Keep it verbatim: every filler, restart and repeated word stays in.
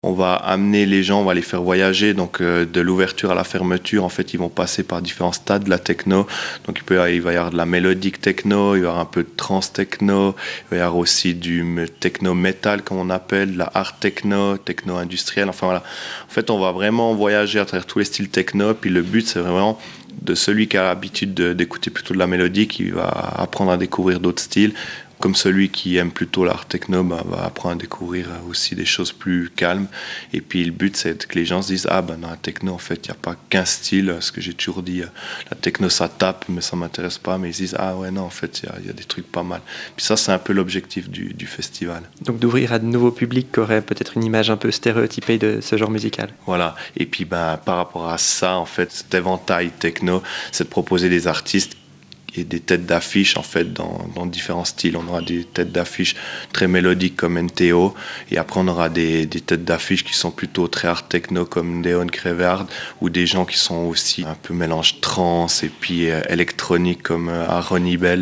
On va amener les gens, on va les faire voyager, donc euh, de l'ouverture à la fermeture, en fait, ils vont passer par différents stades de la techno. Donc il, peut, il va y avoir de la mélodique techno, il va y avoir un peu de trance techno, il va y avoir aussi du techno metal, comme on appelle, de la art techno, techno industriel. Enfin voilà. En fait, on va vraiment voyager à travers tous les styles techno. Puis le but, c'est vraiment de celui qui a l'habitude de, d'écouter plutôt de la mélodie, qui va apprendre à découvrir d'autres styles. Comme celui qui aime plutôt l'art techno, bah, va apprendre à découvrir aussi des choses plus calmes. Et puis le but, c'est que les gens se disent « Ah, ben dans la techno, en fait, il n'y a pas qu'un style. » Ce que j'ai toujours dit, la techno, ça tape, mais ça ne m'intéresse pas. Mais ils se disent « Ah ouais, non, en fait, il y, y a des trucs pas mal. » Puis ça, c'est un peu l'objectif du, du festival. Donc d'ouvrir à de nouveaux publics qui auraient peut-être une image un peu stéréotypée de ce genre musical. Voilà. Et puis ben, par rapport à ça, en fait, cet éventail techno, c'est de proposer des artistes et des têtes d'affiche en fait dans, dans différents styles. On aura des têtes d'affiche très mélodiques comme N T O, et après on aura des, des têtes d'affiche qui sont plutôt très hard techno comme Deon Crevard, ou des gens qui sont aussi un peu mélange trance et puis euh, électronique comme euh, Aaron Ibel.